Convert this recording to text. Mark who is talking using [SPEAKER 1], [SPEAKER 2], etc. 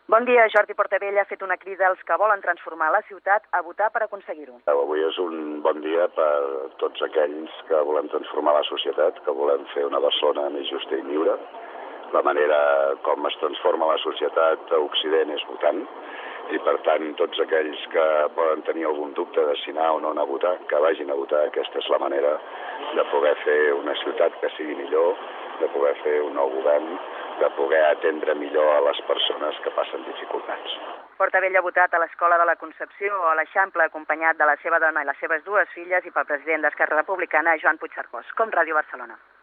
[SPEAKER 1] Bon dia. Jordi Portabella ha fet una crida als que volen transformar la ciutat a votar per aconseguir-ho.
[SPEAKER 2] Avui és un bon dia per tots aquells que volem transformar la societat, que volem fer una Barcelona més justa i lliure. La manera com es transforma la societat a Occident és votant, i per tant tots aquells que poden tenir algun dubte de si anar o no anar a votar, que vagin a votar. Aquesta és la manera de poder fer una ciutat que sigui millor, de poder fer un nou govern, de poder atendre millor a les persones que passen dificultats.
[SPEAKER 1] Portabella ha votat a l'Escola de la Concepció o a l'Eixample, acompanyat de la seva dona i les seves dues filles, i pel president d'Esquerra Republicana, Joan Puigcercós. Com Ràdio Barcelona.